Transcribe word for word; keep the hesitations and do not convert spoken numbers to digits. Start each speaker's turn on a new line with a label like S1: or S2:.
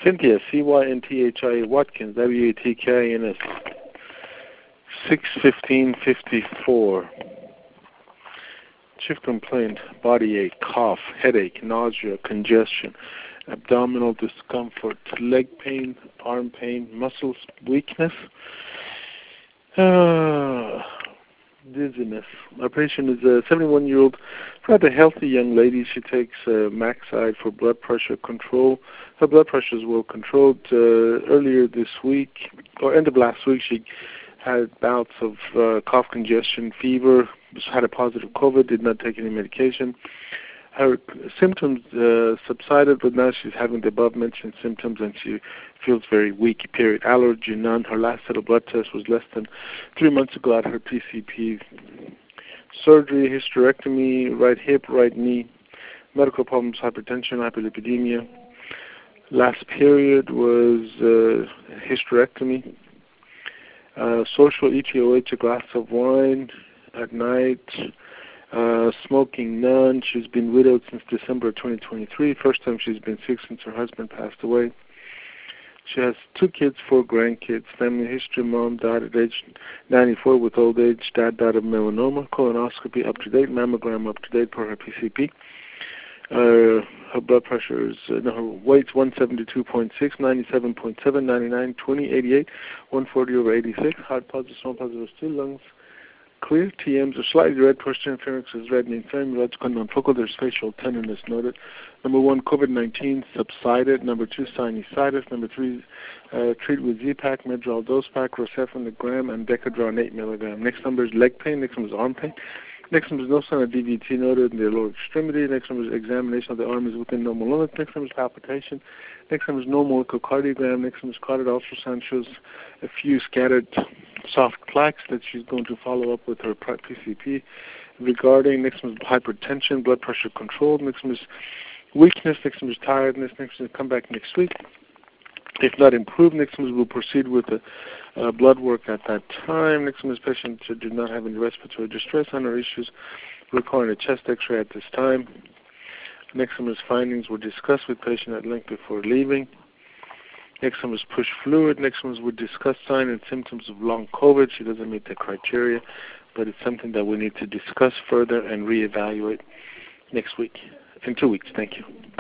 S1: Cynthia, C Y N T H I A, Watkins, W A T K I N S, six fifteen fifty-four. Chief complaint, body ache, cough, headache, nausea, congestion, abdominal discomfort, leg pain, arm pain, muscles weakness, uh, dizziness. Our patient is a seventy-one-year-old, rather healthy young lady. She takes uh, Maxide for blood pressure control. Her blood pressure is well controlled. Uh, earlier this week, or end of last week, she had bouts of uh, cough, congestion, fever, had a positive COVID, did not take any medication. Her symptoms uh, subsided, but now she's having the above-mentioned symptoms, and she feels very weak, period. Allergy, none. Her last set of blood tests was less than three months ago at her P C P. Surgery, hysterectomy, right hip, right knee. Medical problems, hypertension, hyperlipidemia. Last period was uh, hysterectomy. Uh, social E T O H, a glass of wine at night. Uh, smoking, none. She's been widowed since December twenty twenty-three. First time she's been sick since her husband passed away. She has two kids, four grandkids. Family history: mom died at age ninety-four with old age. Dad died of melanoma. Colonoscopy up to date. Mammogram up to date per her P C P. Uh, her blood pressure is, uh, no, her weight's one seventy-two point six, ninety-seven point seven, ninety-nine, twenty, eighty-eight, one forty over eighty-six. Heart positive, small positive, still lungs clear. T Ms are slightly red. Posterior pharynx is red and inflamed. Logical non-focal. There's facial tenderness noted. Number one, COVID nineteen subsided. Number two, sinusitis. Number three, uh, treat with Z-Pak, Medrol dose pack, Rocephin a gram, and Decadron eight milligram. Next number is leg pain. Next number is arm pain. Next number is no sign of D V T noted in the lower extremity. Next number is examination of the arm is within normal limits. Next number is palpitation. Next number is normal echocardiogram. Next number is carotid ultrasound shows a few scattered soft plaques that she's going to follow up with her P C P. Regarding next one is hypertension, blood pressure control. Next one is weakness. Next one is tiredness. Next one is come back next week. If not improved, next one will proceed with the uh, blood work at that time. Next one is patient did not have any respiratory distress on her issues, requiring a chest X-ray at this time. Next one is findings were discussed with patient at length before leaving. Next one was push fluid. Next one was discuss signs and symptoms of long COVID. She doesn't meet the criteria, but it's something that we need to discuss further and reevaluate next week, in two weeks. Thank you.